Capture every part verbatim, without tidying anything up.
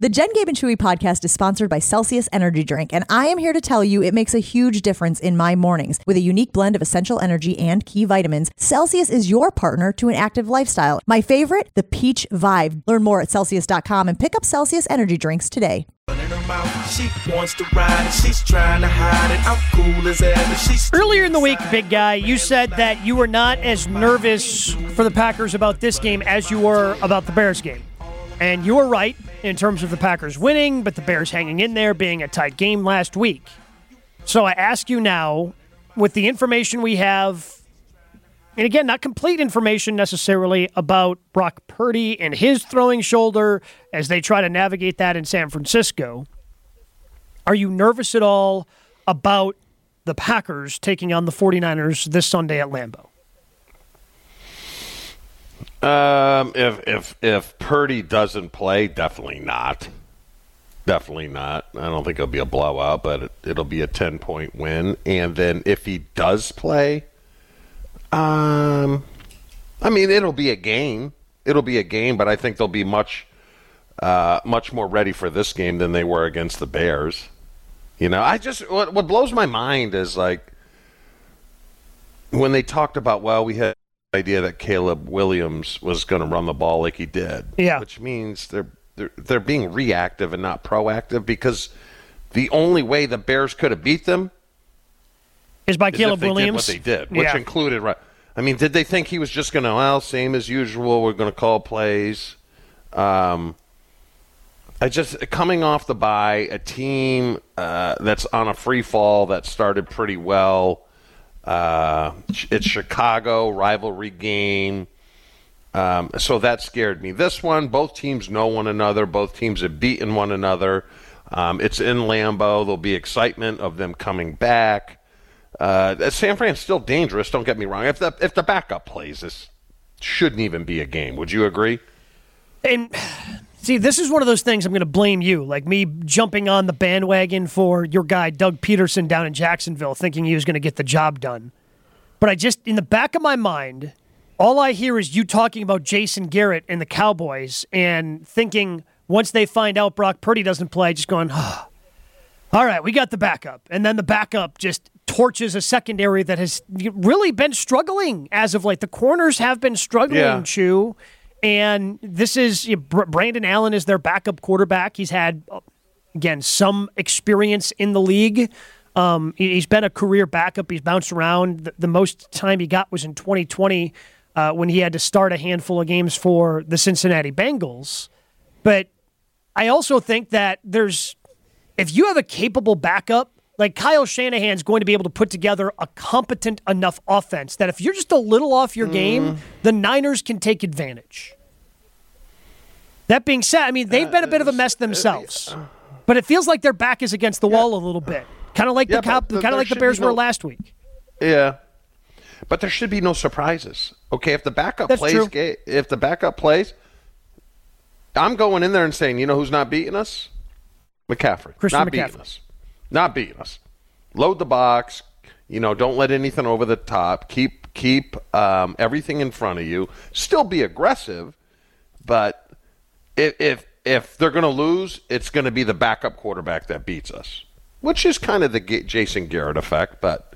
The Jen, Gabe, and Chewy podcast is sponsored by Celsius Energy Drink, and I am here to tell you it makes a huge difference in my mornings. With a unique blend of essential energy and key vitamins, Celsius is your partner to an active lifestyle. My favorite, the Peach Vibe. Learn more at Celsius dot com and pick up Celsius Energy Drinks today. Earlier in the week, big guy, you said that you were not as nervous for the Packers about this game as you were about the Bears game. And you were right in terms of the Packers winning, but the Bears hanging in there, being a tight game last week. So I ask you now, with the information we have, and again, not complete information necessarily about Brock Purdy and his throwing shoulder as they try to navigate that in San Francisco, are you nervous at all about the Packers taking on the 49ers this Sunday at Lambeau? Um, if if if Purdy doesn't play, definitely not. Definitely not. I don't think it'll be a blowout, but it, it'll be a ten-point win. And then if he does play, um, I mean, it'll be a game. It'll be a game, but I think they'll be much, uh, much more ready for this game than they were against the Bears. You know, I just what what blows my mind is like when they talked about, well, we had idea that Caleb Williams was going to run the ball like he did. Yeah. Which means they're, they're they're being reactive and not proactive, because the only way the Bears could have beat them is by is Caleb if they Williams. did what they did, which yeah. included, right? I mean, did they think he was just going to, well, same as usual, we're going to call plays? Um, I just, coming off the bye, a team uh, that's on a free fall that started pretty well. Uh, it's Chicago, rivalry game. Um, so that scared me. This one, both teams know one another. Both teams have beaten one another. Um, it's in Lambeau. There'll be excitement of them coming back. Uh, San Fran's still dangerous, don't get me wrong. If the, if the backup plays, this shouldn't even be a game. Would you agree? And see, this is one of those things I'm going to blame you, like me jumping on the bandwagon for your guy, Doug Peterson, down in Jacksonville, thinking he was going to get the job done. But I just, in the back of my mind, all I hear is you talking about Jason Garrett and the Cowboys and thinking once they find out Brock Purdy doesn't play, just going, oh, all right, we got the backup. And then the backup just torches a secondary that has really been struggling as of late. The corners have been struggling, yeah. Chew. And this is, you know, Brandon Allen is their backup quarterback. He's had, again, some experience in the league. Um, he's been a career backup. He's bounced around. The, the most time he got was in twenty twenty uh, when he had to start a handful of games for the Cincinnati Bengals. But I also think that there's, if you have a capable backup, like Kyle Shanahan's going to be able to put together a competent enough offense that if you're just a little off your mm. game, the Niners can take advantage. That being said, I mean, they've been a bit of a mess themselves, but it feels like their back is against the yeah. wall a little bit, kind of like yeah, the kind of like the Bears no, were last week. Yeah, but there should be no surprises. Okay, if the backup That's plays, true. if the backup plays, I'm going in there and saying, you know who's not beating us? McCaffrey. Christian not McCaffrey. beating us. Not beating us. Load the box. You know, don't let anything over the top. Keep keep um, everything in front of you. Still be aggressive, but if if, if they're going to lose, it's going to be the backup quarterback that beats us, which is kind of the Jason Garrett effect. But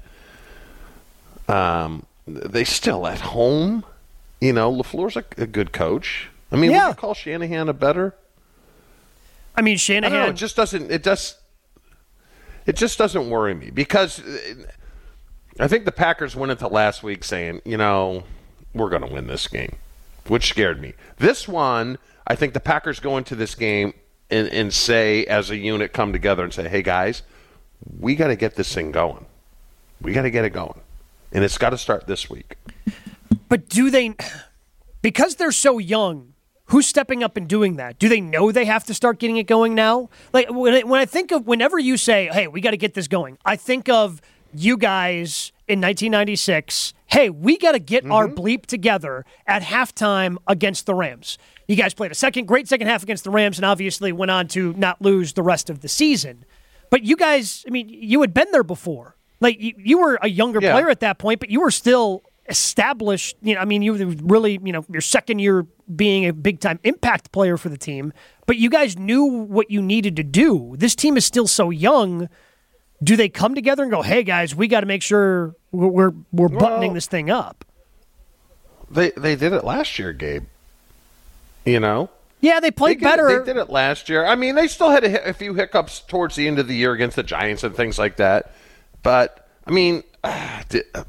um, they still at home. You know, LaFleur's a, a good coach. I mean, yeah. would you call Shanahan a better? I mean, Shanahan. I don't know, it just doesn't. It does. It just doesn't worry me because I think the Packers went into last week saying, you know, we're going to win this game, which scared me. This one, I think the Packers go into this game and, and say, as a unit, come together and say, hey, guys, we got to get this thing going. We got to get it going. And it's got to start this week. But do they, because they're so young, who's stepping up and doing that? Do they know they have to start getting it going now? Like when I, when I think of, whenever you say, hey, we got to get this going, I think of you guys in nineteen ninety-six, hey, we got to get mm-hmm. our bleep together at halftime against the Rams. You guys played a second, great second half against the Rams and obviously went on to not lose the rest of the season. But you guys, I mean, you had been there before. Like you, you were a younger yeah. player at that point, but you were still established, you know, I mean, you really, you know, your second year being a big-time impact player for the team, but you guys knew what you needed to do. This team is still so young. Do they come together and go, hey, guys, we got to make sure we're we're buttoning well, this thing up? They they did it last year, Gabe. You know? Yeah, they played they did, better. They did it last year. I mean, they still had a, a few hiccups towards the end of the year against the Giants and things like that. But, I mean, uh, uh,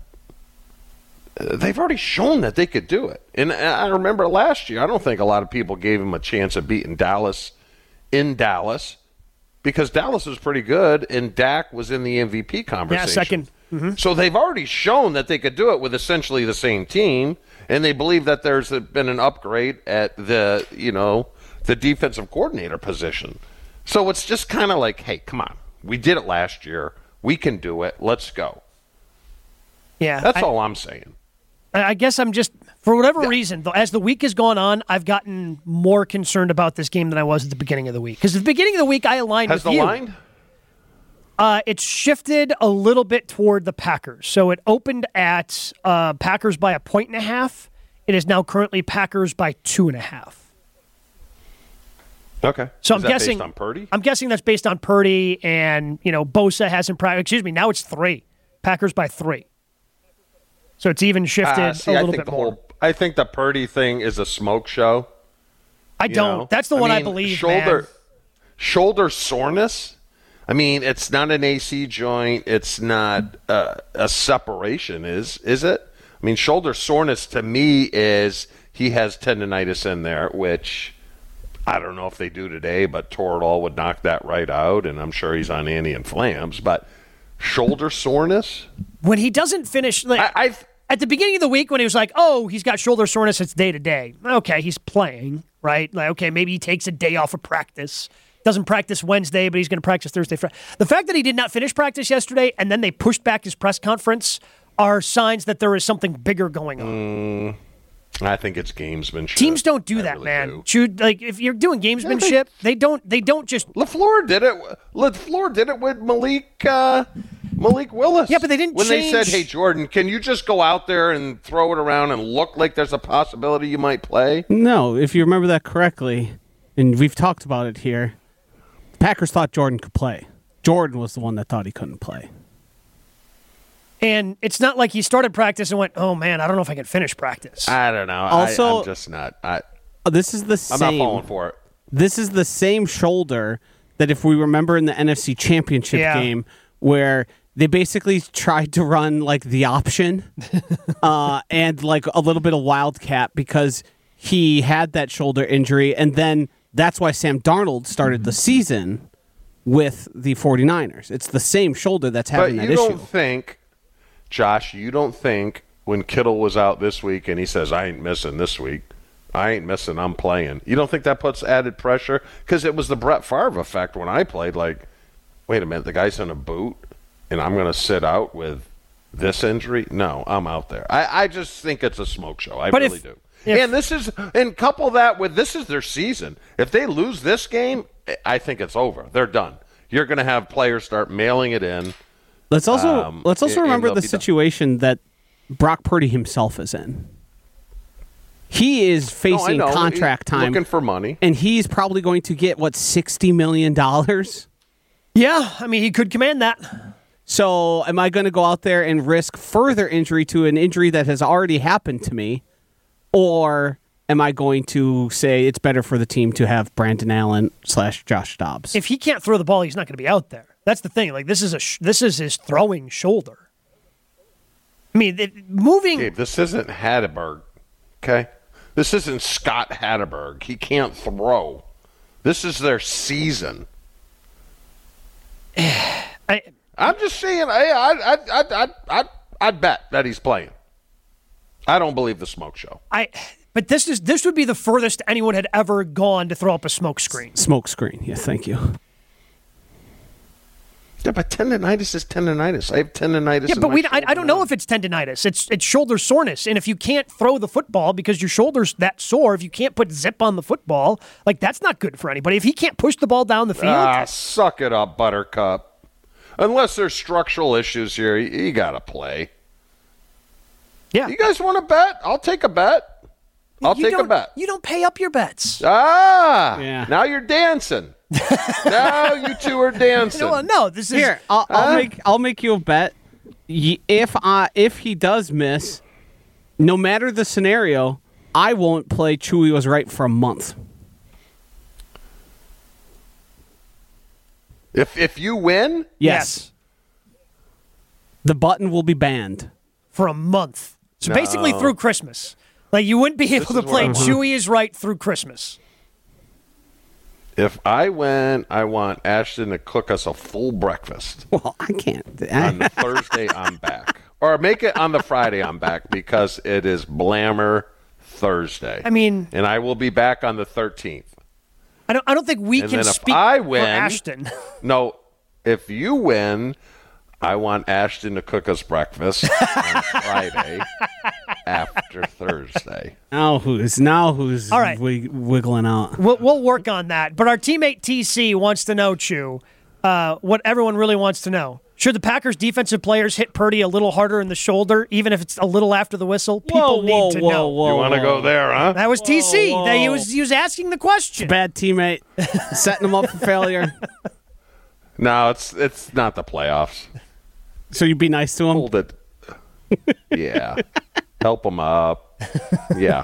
they've already shown that they could do it. And I remember last year, I don't think a lot of people gave them a chance of beating Dallas in Dallas because Dallas was pretty good and Dak was in the M V P conversation. Yeah, second. Mm-hmm. So they've already shown that they could do it with essentially the same team, and they believe that there's been an upgrade at the, you know, the defensive coordinator position. So it's just kind of like, hey, come on. We did it last year. We can do it. Let's go. Yeah. That's I, all I'm saying. I guess I'm just, for whatever yeah. reason, though, as the week has gone on, I've gotten more concerned about this game than I was at the beginning of the week. Because at the beginning of the week, I aligned Has with the you. line? Uh, it's shifted a little bit toward the Packers. So it opened at uh, Packers by a point and a half. It is now currently Packers by two and a half. Okay. So Is I'm that guessing based on Purdy? I'm guessing that's based on Purdy, and you know Bosa hasn't practiced. Excuse me. Now it's three. Packers by three. So it's even shifted uh, see, a little I think bit the more. Whole, I think the Purdy thing is a smoke show. I don't. know? That's the I one mean, I believe. Shoulder, man. shoulder soreness. I mean, it's not an A C joint. It's not uh, a separation, is is it? I mean, shoulder soreness to me is he has tendonitis in there, which I don't know if they do today, but Toradol would knock that right out, and I'm sure he's on anti-inflams. But shoulder soreness? When he doesn't finish, like I, I've, at the beginning of the week when he was like, oh, he's got shoulder soreness, it's day to day. Okay, he's playing, right? Like, okay, maybe he takes a day off of practice. Doesn't practice Wednesday, but he's going to practice Thursday. Friday. The fact that he did not finish practice yesterday and then they pushed back his press conference are signs that there is something bigger going on. Mm, I think it's gamesmanship. Teams don't do I that, really man. do. Should, like if you're doing gamesmanship, yeah, they, they don't. They don't just. LaFleur did it. LaFleur did it with Malik uh, Malik Willis. Yeah, but they didn't when change... they said, "Hey, Jordan, can you just go out there and throw it around and look like there's a possibility you might play?" No, if you remember that correctly, and we've talked about it here. Packers thought Jordan could play. Jordan was the one that thought he couldn't play. And it's not like he started practice and went, oh, man, I don't know if I can finish practice. I don't know. Also, I, I'm just not. I, this is the I'm same. not falling for it. This is the same shoulder that if we remember in the N F C Championship yeah. game where they basically tried to run like the option uh, and like a little bit of wildcat because he had that shoulder injury, and then that's why Sam Darnold started the season with the 49ers. It's the same shoulder that's having but that you issue. don't think, Josh, you don't think when Kittle was out this week and he says, I ain't missing this week, I ain't missing, I'm playing. You don't think that puts added pressure? Because it was the Brett Favre effect when I played. Like, wait a minute, the guy's in a boot and I'm going to sit out with this injury? No, I'm out there. I, I just think it's a smoke show. I but really if, do. If, and this is, and couple that with this is their season. If they lose this game, I think it's over. They're done. You're going to have players start mailing it in. Let's also um, let's also and, remember and the situation done. that Brock Purdy himself is in. He is facing no, contract he's time, looking for money, and he's probably going to get what sixty million dollars. Yeah, I mean he could command that. So, am I going to go out there and risk further injury to an injury that has already happened to me? Or am I going to say it's better for the team to have Brandon Allen slash Josh Dobbs? If he can't throw the ball, he's not going to be out there. That's the thing. Like this is a sh- this is his throwing shoulder. I mean, it, moving. Gabe, this isn't Hatterberg, okay? This isn't Scott Hatterberg. He can't throw. This is their season. I, I'm just saying. I I I I I I I'd bet that he's playing. I don't believe the smoke show. I. But this is this would be the furthest anyone had ever gone to throw up a smoke screen. Smoke screen. Yeah, thank you. Yeah, but tendonitis is tendonitis. I have tendonitis. Yeah, in but my we I, I don't know now. if it's tendonitis. It's it's shoulder soreness, and if you can't throw the football because your shoulder's that sore, if you can't put zip on the football, like that's not good for anybody. If he can't push the ball down the field, Ah, suck it up, Buttercup. Unless there's structural issues here, you, you got to play. Yeah. You guys want to bet? I'll take a bet. I'll you take a don't- bet. You don't pay up your bets. Ah, Yeah. now you're dancing. Now you two are dancing. Well, no, this is Here, I'll, I'll Huh? make I'll make you a bet. Y- If I if he does miss, no matter the scenario, I won't play Chewy Was Right for a month. If if you win, Yes. The button will be banned. for a month. So basically No. through Christmas. Like you wouldn't be able This to is play where I'm- Chewy is Right through Christmas. if I win, I want Ashton to cook us a full breakfast. Well, I can't. On the Thursday, I'm back. Or make it on the Friday, I'm back because it is Blammer Thursday. I mean- and I will be back on the thirteenth. I don't I don't think we And can then if speak I for win- Ashton. No, if you win, I want Ashton to cook us breakfast on Friday after Thursday. Now who's now who's All right. wig- wiggling out? We'll, we'll work on that. But our teammate T C wants to know, Chew, uh, what everyone really wants to know. Should the Packers defensive players hit Purdy a little harder in the shoulder, even if it's a little after the whistle? People whoa, need whoa, to whoa, know. whoa, You want to whoa. go there, huh? That was T C. Whoa, That he whoa. was he was asking the question. Bad teammate, setting him up for failure. No, it's it's not the playoffs. So you'd be nice to him. Hold it. Yeah. Help them up. Yeah.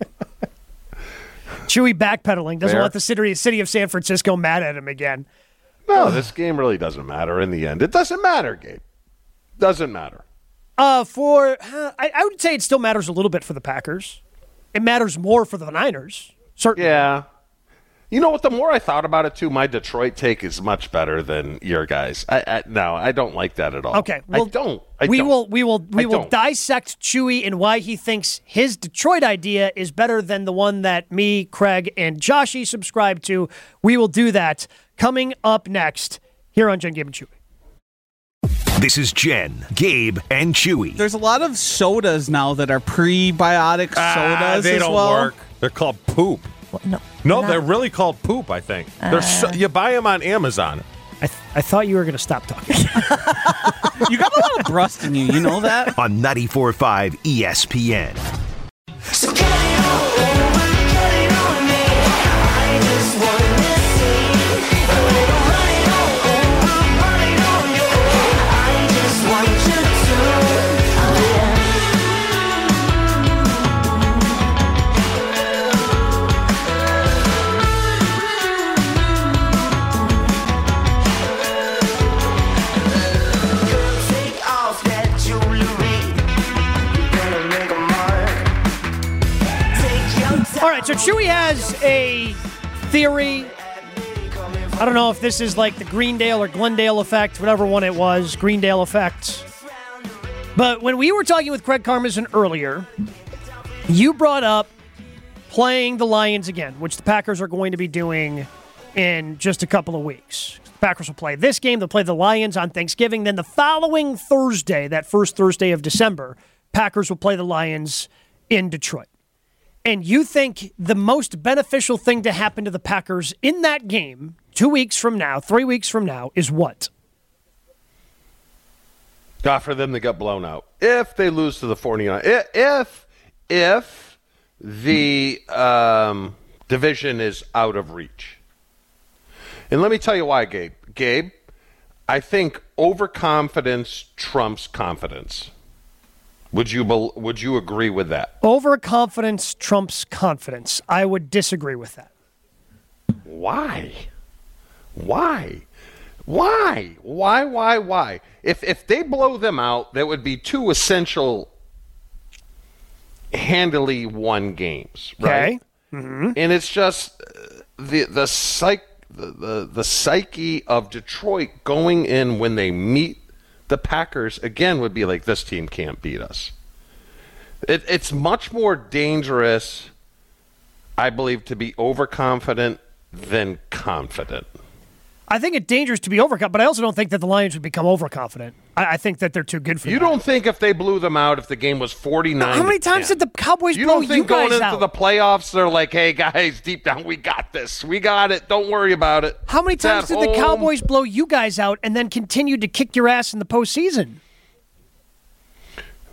Chewy backpedaling doesn't Fair. want the city, city of San Francisco mad at him again. No, this game really doesn't matter in the end. It doesn't matter, Gabe. Doesn't matter. Uh, for uh, I, I would say it still matters a little bit for the Packers. It matters more for the Niners. Certainly. Yeah. You know what? The more I thought about it, too, my Detroit take is much better than your guys. I, I no, I don't like that at all. Okay, well, I don't. I we don't. will we will we I will don't. dissect Chewy and why he thinks his Detroit idea is better than the one that me, Craig, and Joshy subscribe to. We will do that coming up next here on Jen, Gabe, and Chewy. This is Jen, Gabe, and Chewy. There's a lot of sodas now that are prebiotic sodas Ah, they as don't well. work. They're called poop. Well, no, No, not- they're really called poop, I think. They're so, you buy them on Amazon. I th- I thought you were going to stop talking. You got a lot of brust in you. You know that? On ninety-four point five E S P N. So get it on, get it on me. I just wanna see. Run it on, run it on you. I just want you to. Take off that jewelry. Gonna make a mark. Take your time. All right, so Chewy has a theory. I don't know if this is like the Greendale or Glendale effect, whatever one it was, Greendale effect. But when we were talking with Craig Karmazin earlier, you brought up playing the Lions again, which the Packers are going to be doing in just a couple of weeks. The Packers will play this game. They'll play the Lions on Thanksgiving. Then the following Thursday, that first Thursday of December, Packers will play the Lions in Detroit. And you think the most beneficial thing to happen to the Packers in that game, two weeks from now, three weeks from now, is what? God, for them to get blown out. If they lose to the 49ers. If, if the um, division is out of reach. And let me tell you why, Gabe. Gabe, I think overconfidence trumps confidence. Would you bel- would you agree with that? Overconfidence trumps confidence. I would disagree with that. Why? Why? Why? Why? Why? Why? If if they blow them out, that would be two essential, handily won games, right? Okay. Mm-hmm. And it's just uh, the the psych the, the the psyche of Detroit going in when they meet the Packers again would be like, this team can't beat us. It, it's much more dangerous, I believe, to be overconfident than confident. I think it's dangerous to be overconfident, but I also don't think that the Lions would become overconfident. I, I think that they're too good for You that. don't think if they blew them out, if the game was forty-nine How many to times ten, did the Cowboys you blow don't think you guys going into out? the playoffs they're like, hey guys, deep down we got this, we got it, don't worry about it. How many It's times at did the home. Cowboys blow you guys out and then continued to kick your ass in the postseason?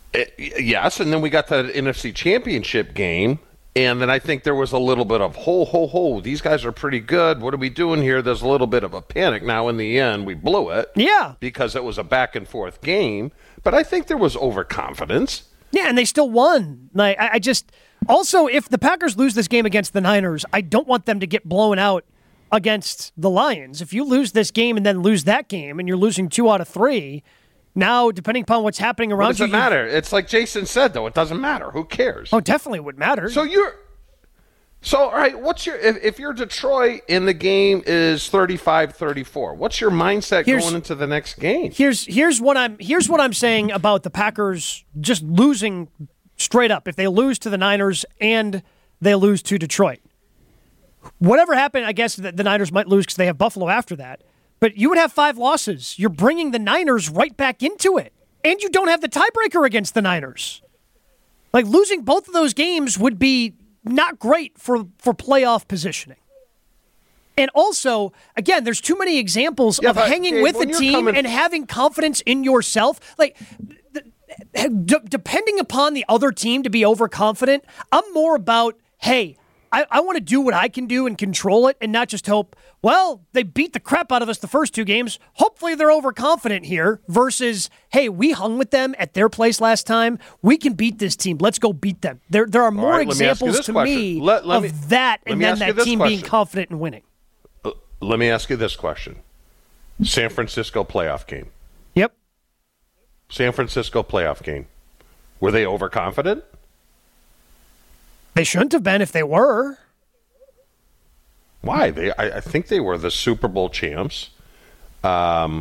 It, yes, and then we got the N F C Championship game, and then I think there was a little bit of, ho, ho, ho, these guys are pretty good. What are we doing here? There's a little bit of a panic. Now, in the end, we blew it. Yeah. Because it was a back-and-forth game, but I think there was overconfidence. Yeah, and they still won. Like I, I just also, if the Packers lose this game against the Niners, I don't want them to get blown out against the Lions. If you lose this game and then lose that game, and you're losing two out of three, now depending upon what's happening around What does you, it matter? It's like Jason said, though. It doesn't matter. Who cares? Oh, definitely would matter. So you're. So, all right, what's your. If, if you're Detroit and the game is thirty-five thirty-four, what's your mindset Here's- going into the next game? Here's here's what I'm here's what I'm saying about the Packers just losing straight up. If they lose to the Niners and they lose to Detroit, whatever happened, I guess the, the Niners might lose because they have Buffalo after that. But you would have five losses. You're bringing the Niners right back into it, and you don't have the tiebreaker against the Niners. Like losing both of those games would be not great for for playoff positioning. And also, again, there's too many examples Yeah, of but, hanging Gabe, with when the you're team coming- and having confidence in yourself. Like, th- d- depending upon the other team to be overconfident, I'm more about, hey, I, I want to do what I can do and control it and not just hope, well, they beat the crap out of us the first two games. Hopefully they're overconfident here versus, hey, we hung with them at their place last time. We can beat this team. Let's go beat them. There, there are more right, let me ask you examples this to question. me Let- let of me- that let and me then ask you that this team being question. confident and winning. Let me ask you this question. San Francisco playoff game. Yep. San Francisco playoff game. Were they overconfident? They shouldn't have been if they were. Why? They, I, I think they were the Super Bowl champs. Um,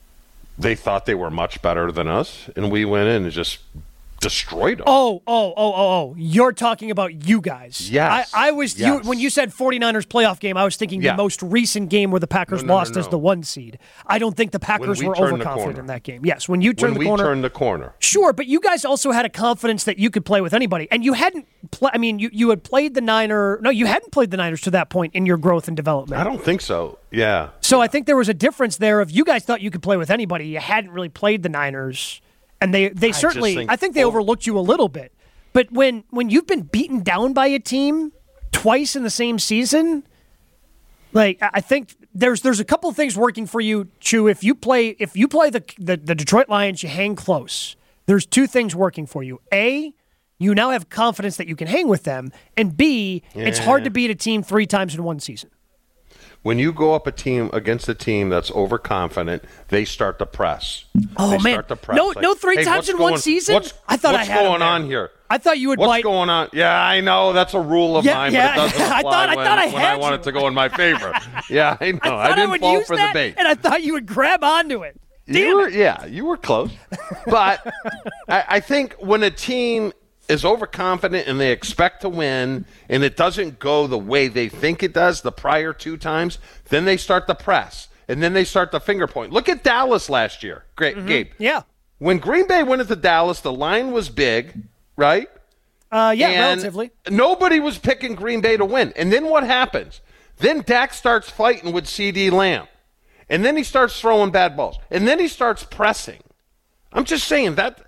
they thought they were much better than us, and we went in and just destroyed them. Oh, oh, oh, oh, oh. You're talking about you guys. Yes. I, I was, Yes. you, when you said 49ers playoff game, I was thinking Yeah. the most recent game where the Packers No, no, no, lost as no. the one seed. I don't think the Packers we were turned the overconfident corner. in that game. Yes, when you turned when the we corner. turned the corner. Sure, but you guys also had a confidence that you could play with anybody. And you hadn't, pl- I mean, you, you had played the Niner. No, you hadn't played the Niners to that point in your growth and development. I don't think so. Yeah. So I think there was a difference there of you guys thought you could play with anybody. You hadn't really played the Niners. And they, they just certainly, think- I think they oh. overlooked you a little bit. But when, when you've been beaten down by a team twice in the same season, like I I think there's there's a couple of things working for you, Chew. If you play if you play the, the the Detroit Lions, you hang close. There's two things working for you. A, you now have confidence that you can hang with them, and B, it's hard to beat a team three times in one season. When you go up a team against a team that's overconfident, they start to press. Oh they man, start to press. no, Like, no, three hey, times what's in one going- season. What's, I thought what's I had 'em going there. on here? I thought you would What's bite. going on? Yeah, I know that's a rule of Yeah, mine, yeah. but it doesn't I apply thought- I when, thought I when had I want you. it to go in my favor. Yeah, I know. I I, thought I, didn't would fall use for that, the bait. and I thought you would grab onto it. Damn you were, it. yeah, you were close. But I, I think when a team is overconfident and they expect to win and it doesn't go the way they think it does the prior two times, then they start to press. And then they start the finger point. Look at Dallas last year. Great, Mm-hmm. Gabe. Yeah. When Green Bay went into Dallas, the line was big, right? Uh, yeah, And relatively. nobody was picking Green Bay to win. And then what happens? Then Dak starts fighting with C D Lamb. And then he starts throwing bad balls. And then he starts pressing. I'm just saying that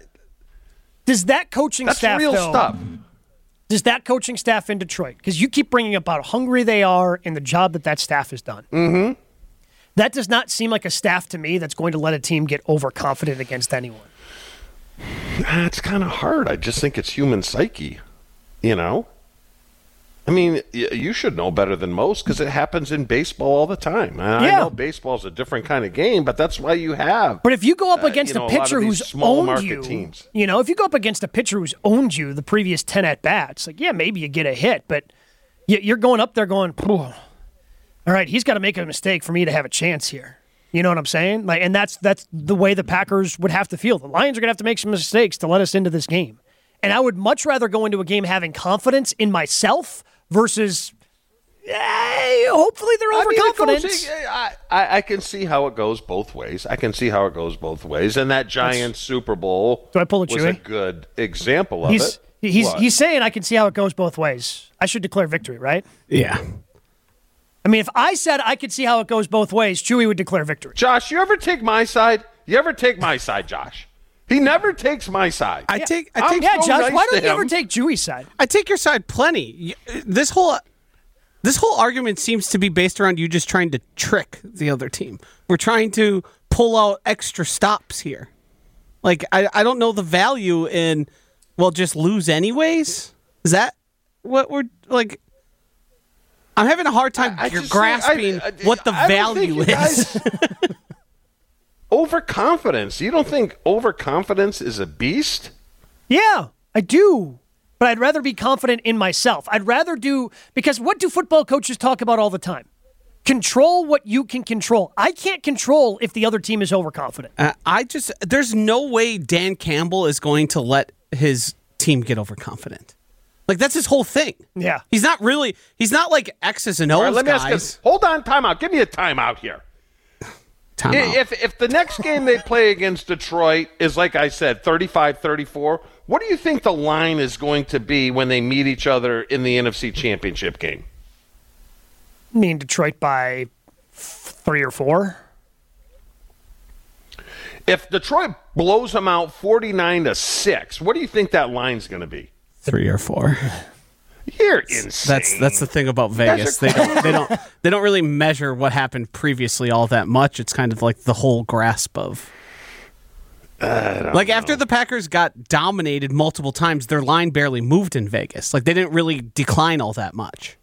Does that coaching that's staff, real though, stuff. does that coaching staff in Detroit, because you keep bringing up how hungry they are and the job that that staff has done. Mm-hmm. That does not seem like a staff to me that's going to let a team get overconfident against anyone. Ah, It's kind of hard. I just think it's human psyche, you know? I mean, y- you should know better than most because it happens in baseball all the time. And Yeah. I know baseball's a different kind of game, but that's why you have. But if you go up Uh, against you know, a a lot of pitcher these who's small owned market you, teams. you know, if you go up against a pitcher who's owned you the previous ten at bats, like yeah, maybe you get a hit, but you- you're going up there going, "Phew, all right, he's got to make a mistake for me to have a chance here. You know what I'm saying? Like, and that's that's the way the Packers would have to feel. The Lions are going to have to make some mistakes to let us into this game. And I would much rather go into a game having confidence in myself versus, eh, hopefully they're I mean, it overconfident. goes- I, I, I can see how it goes both ways. I can see how it goes both ways. And that Giants Super Bowl Do I pull a was a Chewy? good example of he's it. he's What? he's saying I can see how it goes both ways. I should declare victory, right? Yeah. I mean, if I said I could see how it goes both ways, Chewy would declare victory. Josh, you ever take my side? You ever take my side, Josh? He never takes my side. I take. I I'm take. Yeah, so Josh, nice why to don't you him. ever take Chewy's side? I take your side plenty. Y- This whole this whole argument seems to be based around you just trying to trick the other team. We're trying to pull out extra stops here. Like I, I don't know the value in well just lose anyways. Is that what we're like? I'm having a hard time I- I just grasping think- I- what the I don't think value you is. guys- Overconfidence. You don't think overconfidence is a beast? Yeah, I do. But I'd rather be confident in myself. I'd rather do, because what do football coaches talk about all the time? Control what you can control. I can't control if the other team is overconfident. Uh, I just there's no way Dan Campbell is going to let his team get overconfident. Like that's his whole thing. Yeah. He's not really. He's not like X's and O's All right, let me guys. ask you. Hold on, timeout. Give me a timeout here. Time out. If if the next game they play against Detroit is, like I said, thirty-five thirty-four, what do you think the line is going to be when they meet each other in the N F C Championship game? I mean, Detroit by three or four. If Detroit blows them out forty-nine to six, what do you think that line's going to be? Three or four. You're insane. That's that's the thing about Vegas. They don't they don't they don't really measure what happened previously all that much. It's kind of like the whole grasp of. Like after the Packers got dominated multiple times, their line barely moved in Vegas. Like they didn't really decline all that much.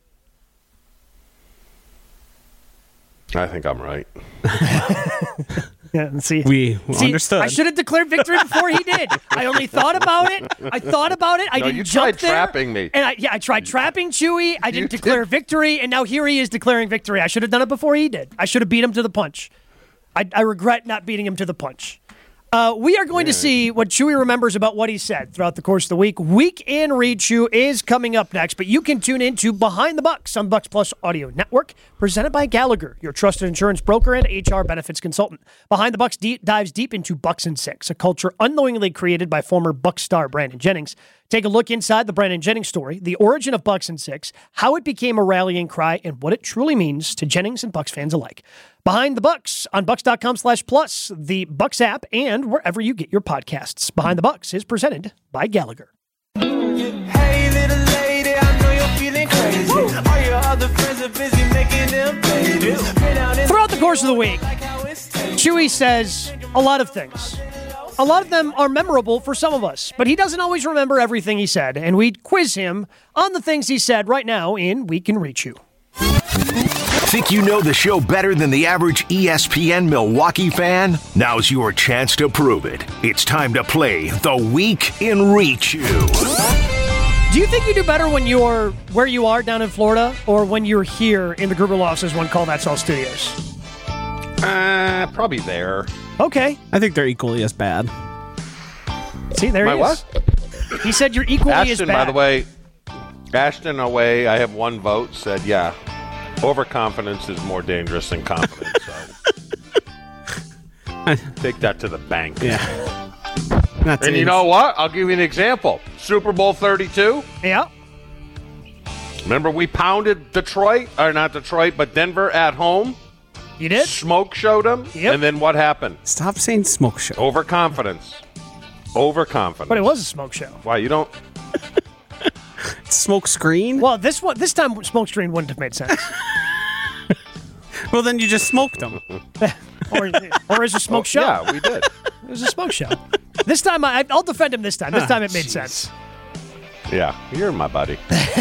I think I'm right. Yeah, and see, We see, understood. I should have declared victory before he did. I only thought about it. I thought about it. I No, didn't you jump tried there. trapping me. And I, yeah, I tried trapping Chewy. I didn't You declare did. victory, and now here he is declaring victory. I should have done it before he did. I should have beat him to the punch. I, I regret not beating him to the punch. Uh, we are going to see what Chewy remembers about what he said throughout the course of the week. Week in Read Chew is coming up next, but you can tune in to Behind the Bucks on Bucks Plus Audio Network, presented by Gallagher, your trusted insurance broker and H R benefits consultant. Behind the Bucks deep, dives deep into Bucks and Six, a culture unknowingly created by former Bucks star Brandon Jennings. Take a look inside the Brandon Jennings story, the origin of Bucks and Six, how it became a rallying cry, and what it truly means to Jennings and Bucks fans alike. Behind the Bucks on Bucks.com slash plus, the Bucks app, and wherever you get your podcasts. Behind the Bucks is presented by Gallagher. Hey, little lady, I know you're feeling crazy. All your other friends are busy making them babies. Been out in Throughout the course of the week, like how it's tasty. Chewy says a lot of things. A lot of them are memorable for some of us, but he doesn't always remember everything he said, and we quiz him on the things he said right now in We Can Reach You. Think you know the show better than the average E S P N Milwaukee fan? Now's your chance to prove it. It's time to play The Week in Reach You. Do you think you do better when you're where you are down in Florida or when you're here in the Gruber offices one Call That All Studios? Uh, probably there. Okay. I think they're equally as bad. See, there My he is. what? He said you're equally as Ashton, bad. by the way, Ashton away, I have one vote, said, yeah, overconfidence is more dangerous than confidence. So take that to the bank. Yeah. That's And it. you know what? I'll give you an example. Super Bowl thirty-two. Yeah. Remember we pounded Detroit, or not Detroit, but Denver at home? You did? Smoke showed them. Yep. And then what happened? Stop saying smoke show. Overconfidence. Overconfidence. But it was a smoke show. Why, you don't... Smoke screen? Well, this one, this time smoke screen wouldn't have made sense. Well, then you just smoked them. or, or is a smoke show? Yeah, we did. It was a smoke show. This time, I, I'll defend him this time. This time it made sense. Yeah, you're my buddy.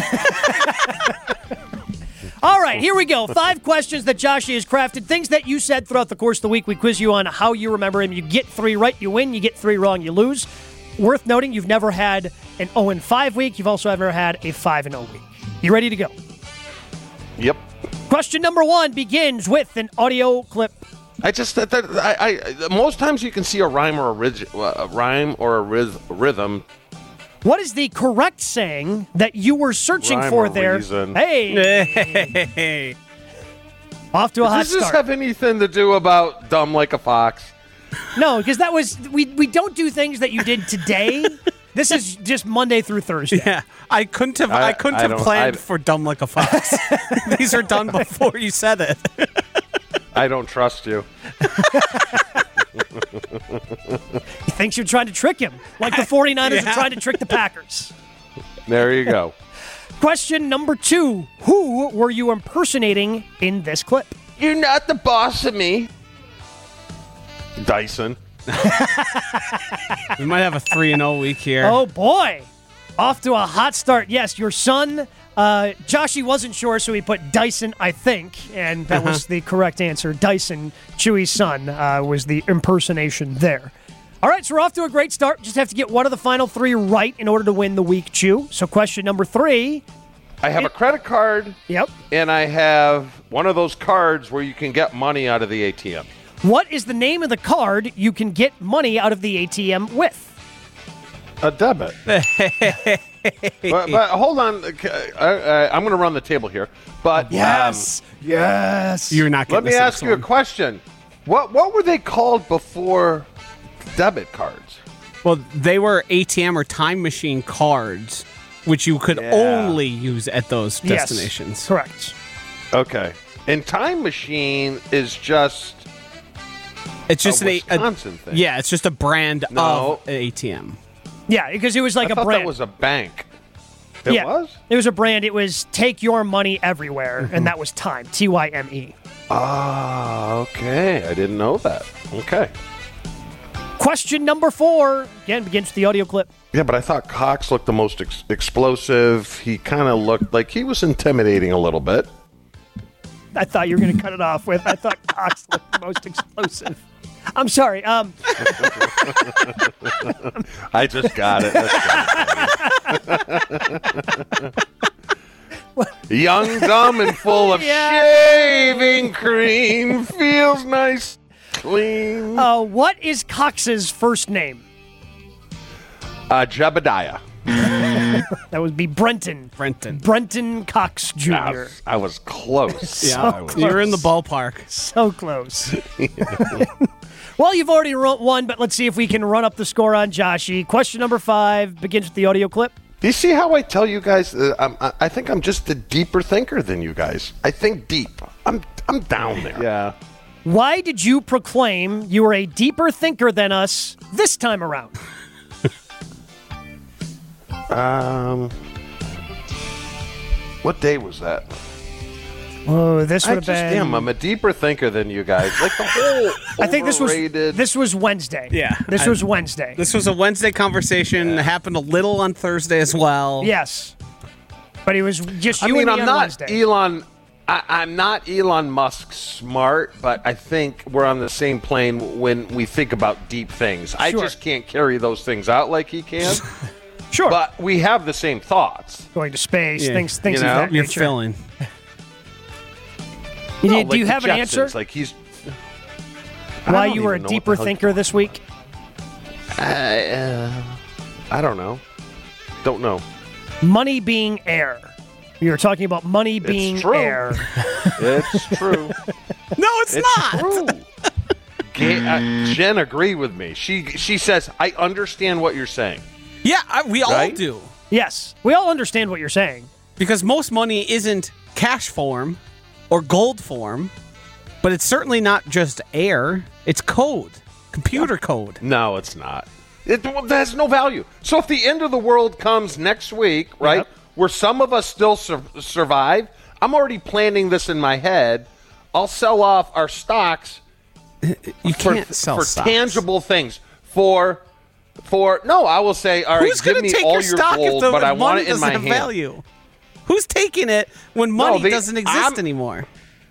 All right, here we go. Five questions that Joshy has crafted. Things that you said throughout the course of the week. We quiz you on how you remember him. You get three right, you win. You get three wrong, you lose. Worth noting, you've never had an oh and five week. You've also never had a five and oh week. You ready to go? Yep. Question number one begins with an audio clip. I just that, that I, I most times you can see a rhyme or a, rig, a rhyme or a ryth, rhythm. What is the correct saying that you were searching Rhyme for or there? reason. Hey, Hey. off to a hot Does this start. have anything to do about dumb like a fox? No, because that was we we don't do things that you did today. This is just Monday through Thursday. Yeah, I couldn't have. I, I- couldn't I have don't- planned I- for dumb like a fox. These are done before you said it. I don't trust you. He thinks you're trying to trick him, like the 49ers Yeah. are trying to trick the Packers. There you go. Question number two. Who were you impersonating in this clip? You're not the boss of me. Dyson. We might have a three and zero week here. Oh, boy. Off to a hot start. Yes, your son, uh, Joshy wasn't sure, so he put Dyson, I think, and that was the correct answer. Dyson, Chewy's son, uh, was the impersonation there. All right, so we're off to a great start. Just have to get one of the final three right in order to win the week, Chew. So question number three. I have a credit card, Yep. and I have one of those cards where you can get money out of the A T M. What is the name of the card you can get money out of the A T M with? A debit. but, but hold on. I, I, I'm going to run the table here. But um, Yes. You're not let getting me this ask next you a one. question. What what were they called before debit cards? Well, they were A T M or time machine cards, which you could Yeah. only use at those Yes. destinations. Correct. Okay. And Time Machine is just It's just a an a, a- Wisconsin thing. yeah, it's just a brand No. of an A T M. Yeah, because it was like I a thought brand. that was a bank. It yeah, was? It was a brand. It was take your money everywhere, and that was Time. T Y M E. Ah, okay. I didn't know that. Okay. Question number four. Again, begins with the audio clip. Yeah, but I thought Cox looked the most ex- explosive. He kind of looked like he was intimidating a little bit. I thought you were going to cut it off with, I thought Cox looked the most explosive. I'm sorry. Um, I just got it. That's Young, dumb, and full of Yeah. shaving cream. Feels nice, clean. uh, what is Cox's first name? Uh, Jebediah. That would be Brenton. Brenton. Brenton Cox I Junior was, I was close. So I was- You're in the ballpark. So close. Well, you've already ro- won, but let's see if we can run up the score on Joshy. Question number five begins with the audio clip. Do you see how I tell you guys? Uh, I'm, I I think I'm just a deeper thinker than you guys. I think deep. I'm I'm down there. Yeah. Why did you proclaim you were a deeper thinker than us this time around? Um. What day was that? Oh, this I would have just been. am. I'm a deeper thinker than you guys. Like the whole. I think this was overrated- this was Wednesday. Yeah, this I- was Wednesday. This was a Wednesday conversation. It happened a little on Thursday as well. Yes, but it was just I you mean, and me I'm on not Wednesday. Elon. I, I'm not Elon Musk smart, but I think we're on the same plane when we think about deep things. I Sure. just can't carry those things out like he can. Sure, But we have the same thoughts. going to space, Yeah. things, things You of know, that You're nature. filling. You- No, do like you the have an Jetsons, answer? Like he's. I Why don't you were a even know what deeper the hell- thinker this week? I, uh, I don't know. Don't know. Money being air. You were talking about money being true. air. It's true. No, it's, It's not. true. Ga- uh, Jen agreed with me. She she says, I understand what you're saying. Yeah, I, we all Right? do. Yes, we all understand what you're saying. Because most money isn't cash form or gold form, but it's certainly not just air. It's code, computer code. No, it's not. It has no value. So if the end of the world comes next week, right, Yep. where some of us still sur- survive, I'm already planning this in my head. I'll sell off our stocks You for, can't sell for stocks. tangible things. For for no, I will say, all right, Who's give going me to take all your your stock gold, if the but I if want money it in doesn't my have hand. value? Who's taking it when money they- doesn't exist I'm- anymore?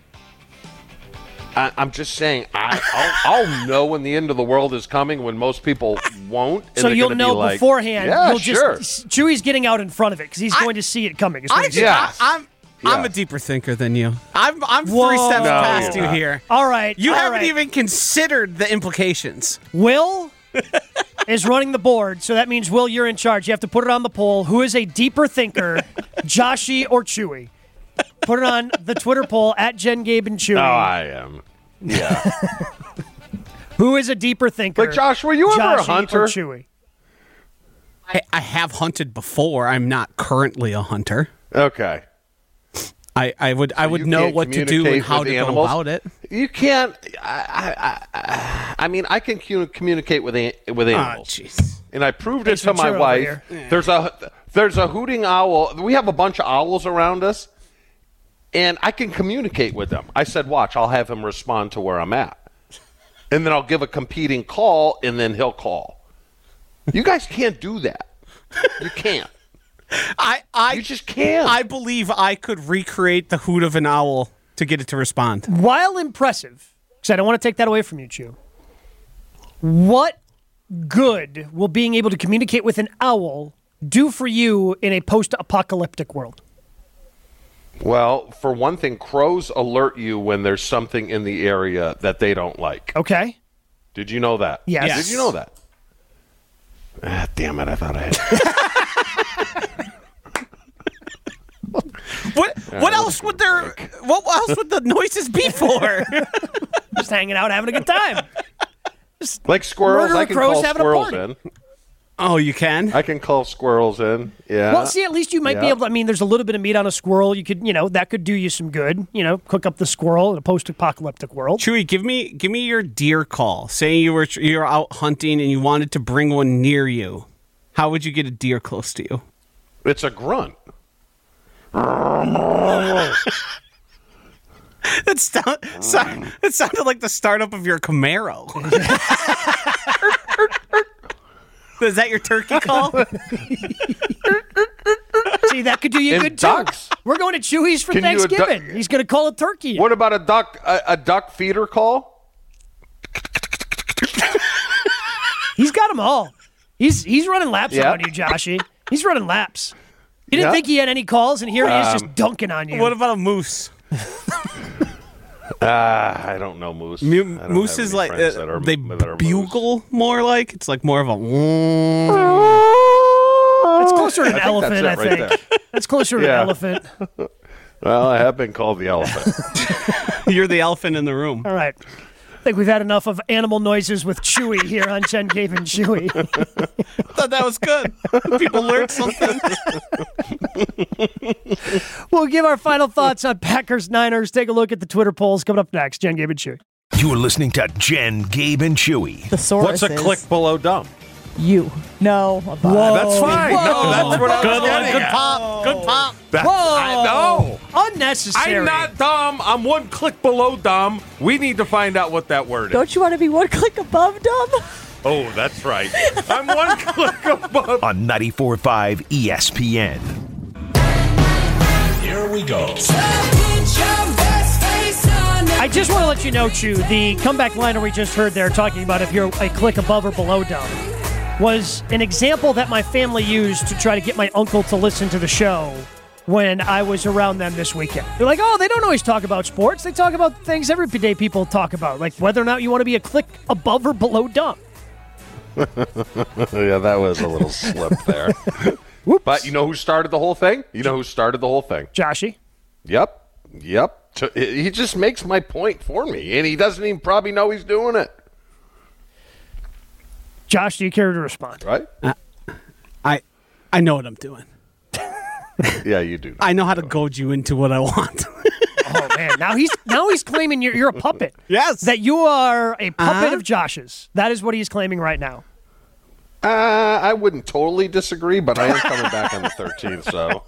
I, I'm just saying, I, I'll, I'll know when the end of the world is coming when most people won't. and So they're you'll gonna be know like, beforehand. Yeah, you'll sure. just Chewy's getting out in front of it because he's I- going to see it coming. is what I, he's saying. Yeah. I, I'm I'm a Yes. deeper thinker than you. I'm I'm Whoa. three steps No, past you're you not. here. All right. You all haven't right. even considered the implications. Will is running the board, so that means, Will, you're in charge. You have to put it on the poll. Who is a deeper thinker, Joshy or Chewy? Put it on the Twitter poll at Jen, Gabe, and Chewy. No, I am. Yeah. Who is a deeper thinker? Like, Josh, were you ever a Joshy hunter? or Chewy? I, I have hunted before. I'm not currently a hunter. Okay. I, I would I would you know can't what to do and communicate how with to go animals? about it. You can't. I, I, I, I mean, I can cu- communicate with a- with Ah, animals, jeez. and I proved it Ace to my Ventura over wife. here. There's a there's a hooting owl. We have a bunch of owls around us, and I can communicate with them. I said, "Watch, I'll have him respond to where I'm at, and then I'll give a competing call, and then he'll call." You guys can't do that. You can't. I, I, You just can't. I believe I could recreate the hoot of an owl to get it to respond. While impressive, because I don't want to take that away from you, Chew, what good will being able to communicate with an owl do for you in a post-apocalyptic world? Well, for one thing, crows alert you when there's something in the area that they don't like. Okay. Did you know that? Yes. Yes. Did you know that? Ah, damn it! I thought I had. What what else would there what else would the noises be for? Just hanging out, having a good time. Like squirrels, Murderer I can crows call having a squirrels party. in. Oh, you can? I can call squirrels in. Yeah. Well, see, at least you might be Yeah. able to, I mean, there's a little bit of meat on a squirrel. You could, you know, that could do you some good. You know, cook up the squirrel in a post-apocalyptic world. Chewy, give me give me your deer call. Say you were you're out hunting and you wanted to bring one near you. How would you get a deer close to you? It's a grunt. That sound, sound, it sounded like the startup of your Camaro. Is that your turkey call? See, that could do you And good, ducks. too. We're going to Chewy's for Can you a duck- Thanksgiving. He's going to call a turkey. What about a duck? A, a duck feeder call? He's got them all. He's he's running laps Yeah. around you, Joshy. He's running laps. You didn't Yeah. think he had any calls, and here he is Um, just dunking on you. What about a moose? Ah, I don't know moose. Mu- I don't moose have is any like friends uh, that are- they that are moose. bugle more like it's like more of a. It's closer to an I think elephant, that's I it right think. That's closer to Yeah. an elephant. Well, I have been called the elephant. You're the elephant in the room. All right. I think we've had enough of animal noises with Chewy here on Jen Gabe and Chewy. Thought that was good. People learned something. We'll give our final thoughts on Packers Niners. Take a look at the Twitter polls coming up next. Jen Gabe and Chewy. You're listening to Jen, Gabe, and Chewy. The source What's a is click below dumb? you. No. Above. That's fine. No, that's what I was Good one. getting Good at. pop. Good pop. That- Whoa! I know. Unnecessary. I'm not dumb. I'm one click below dumb. We need to find out what that word is. Don't you want to be one click above dumb? Oh, that's right. I'm one click above. On ninety-four point five E S P N. Here we go. I just want to let you know, Chew, the comeback liner we just heard there talking about if you're a click above or below dumb was an example that my family used to try to get my uncle to listen to the show when I was around them this weekend. They're like, oh, they don't always talk about sports. They talk about things everyday people talk about, like whether or not you want to be a click above or below dumb. Yeah, that was a little slip there. But you know who started the whole thing? You know who started the whole thing? Joshy? Yep. Yep. T- He just makes my point for me, and he doesn't even probably know he's doing it. Josh, do you care to respond? Right? I I know what I'm doing. Yeah, you do. I know how to goad you into what I want. Oh man, now he's now he's claiming you're you're a puppet. Yes. That you are a puppet Uh-huh. of Josh's. That is what he's claiming right now. Uh, I wouldn't totally disagree, but I am coming back on the thirteenth, so.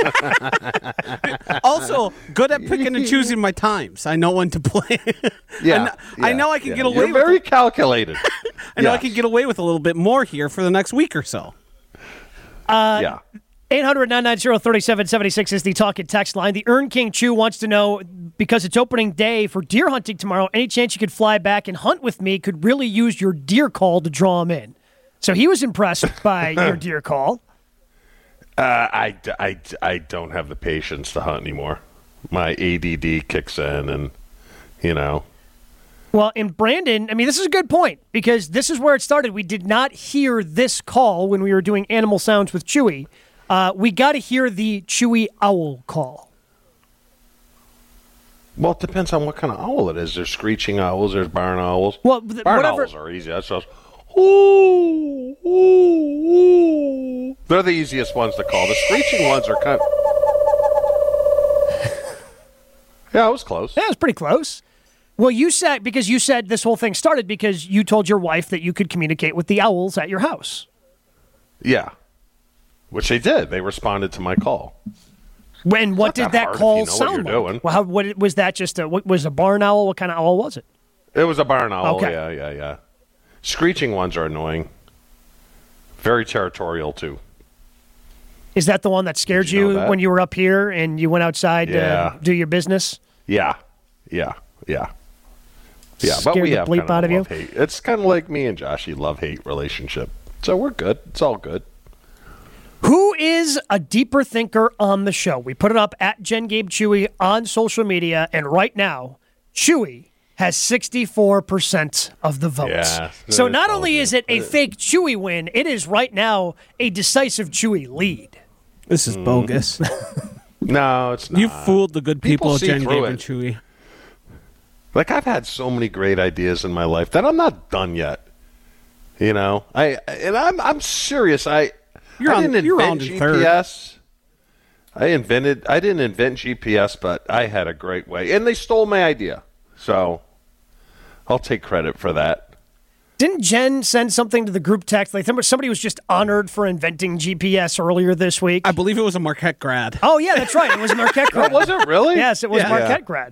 Also, good at picking and choosing my times. I know when to play. Yeah. I know I, yeah, know I can yeah. get away You're with very it. calculated. I know I Yes. can get away with a little bit more here for the next week or so. Yeah. eight hundred, nine nine zero, three seven seven six is the talk and text line. The Earn King Chew wants to know, because it's opening day for deer hunting tomorrow, any chance you could fly back and hunt with me? Could really use your deer call to draw him in. So he was impressed by your deer call. Uh, I, I, I don't have the patience to hunt anymore. My A D D kicks in, and, you know. Well, in Brandon, I mean, this is a good point, because this is where it started. We did not hear this call when we were doing animal sounds with Chewy. Uh, we got to hear the Chewy owl call. Well, it depends on what kind of owl it is. There's screeching owls. There's barn owls. Well, th- barn whatever- owls are easy. That's just, ooh, ooh, ooh. They're the easiest ones to call. The screeching ones are kind of... Yeah, it was close. Yeah, it was pretty close. Well, you said, because you said this whole thing started because you told your wife that you could communicate with the owls at your house. Yeah. Which they did. They responded to my call. When what did that that hard if call you know what sound you're like? doing. Well, how, what was that? Just a what, was a barn owl? What kind of owl was it? It was a barn owl. Okay. Yeah, yeah, yeah. Screeching ones are annoying. Very territorial, too. Is that the one that scared Did you you, know that? when you were up here and you went outside Yeah. to do your business? Yeah, yeah, yeah. Yeah, but Scared we the have bleep kind out of of a you? love-hate. It's kind of like me and Joshy love-hate relationship. So we're good. It's all good. Who is a deeper thinker on the show? We put it up at Jen Gabe Chewy on social media, and right now, Chewy has sixty-four percent of the votes. Yeah, so I not told only you. is it a fake Chewy win, it is right now a decisive Chewy lead. This is bogus. No, it's not. You fooled the good people, People of see Jen, through Gabe, it. and Chewy. Like, I've had so many great ideas in my life that I'm not done yet. You know? I And I'm I'm serious. I, You're I on- didn't you're invent on in G third. P S. I invented, I didn't invent G P S, but I had a great way. And they stole my idea. So I'll take credit for that. Didn't Jen send something to the group text? Like somebody was just honored for inventing G P S earlier this week. I believe it was a Marquette grad. oh, yeah, that's right. It was a Marquette grad. Was it really? Yes, it was Yeah. Marquette Yeah. grad.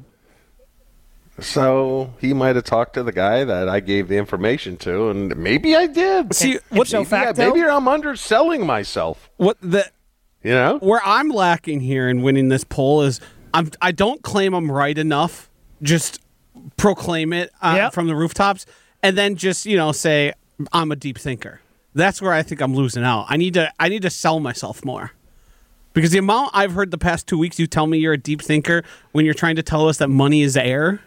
So he might have talked to the guy that I gave the information to, and maybe I did. See, What, so maybe, I- facto? maybe I'm underselling myself. What the You know? where I'm lacking here in winning this poll is I'm I don't claim I'm right enough. Just proclaim it uh, Yep. from the rooftops, and then just you know say I'm a deep thinker. That's where I think I'm losing out. I need to I need to sell myself more. Because the amount I've heard the past two weeks, you tell me you're a deep thinker when you're trying to tell us that money is air.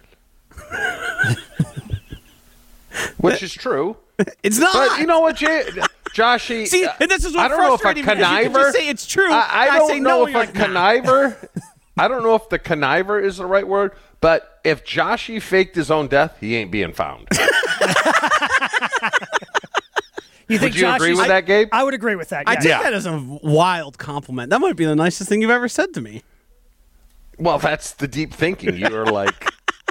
Which is true. It's not. But you know what, J- Joshy? See, uh, and this is what I don't know if a frustrated me, because you conniver. could just say it's true, I, I and I don't say know no, if you're a like, nah. conniver. I don't know if the conniver is the right word. But if Joshy faked his own death, he ain't being found. You think Would you Josh agree is- with I- that, Gabe? I would agree with that. I yes. take Yeah. that as a wild compliment. That might be the nicest thing you've ever said to me. Well, that's the deep thinking. You are like.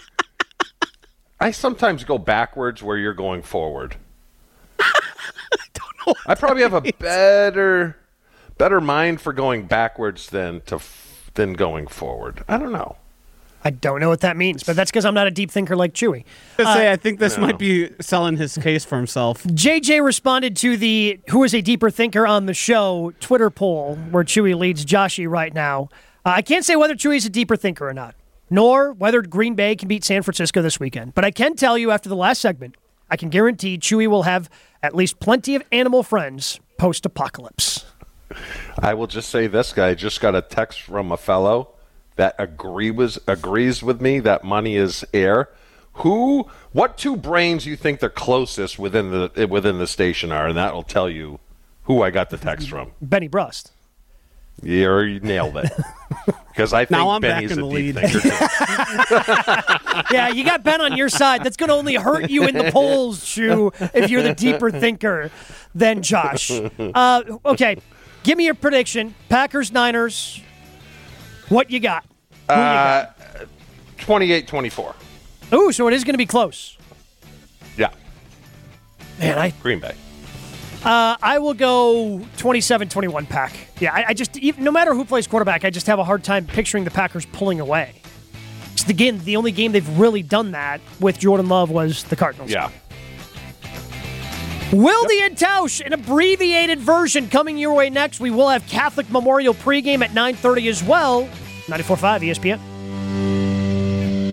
I sometimes go backwards where you're going forward. I don't know. I probably have a better, better mind for going backwards than to f- than going forward. I don't know. I don't know what that means, but that's because I'm not a deep thinker like Chewy. To say, I think this might be selling his case for himself. J J responded to the "Who is a deeper thinker on the show" Twitter poll, where Chewy leads Joshy right now. Uh, I can't say whether Chewy's a deeper thinker or not, nor whether Green Bay can beat San Francisco this weekend. But I can tell you after the last segment, I can guarantee Chewy will have at least plenty of animal friends post-apocalypse. I will just say this guy just got a text from a fellow that agree was agrees with me that money is air. Who, what two brains you think the closest within the within the station are, and that will tell you who I got the text from. Benny Brust. Yeah, you nailed it. Because I think Now I'm back Benny's in a the deep lead. thinker too. Yeah, you got Ben on your side. That's going to only hurt you in the polls, Chew, if you're the deeper thinker than Josh. Uh, okay, give me your prediction. Packers, Niners. What you got? Who you Uh, got? twenty-eight twenty-four. Ooh, so it is going to be close. Yeah, Man, I Green Bay. uh, I will go twenty-seven twenty-one Pack. Yeah, I, I just, even, no matter who plays quarterback, I just have a hard time picturing the Packers pulling away. It's the game, the only game they've really done that with Jordan Love was the Cardinals. Yeah. Wildy and Tausch, an abbreviated version coming your way next. We will have Catholic Memorial pregame at nine thirty as well. ninety-four point five E S P N.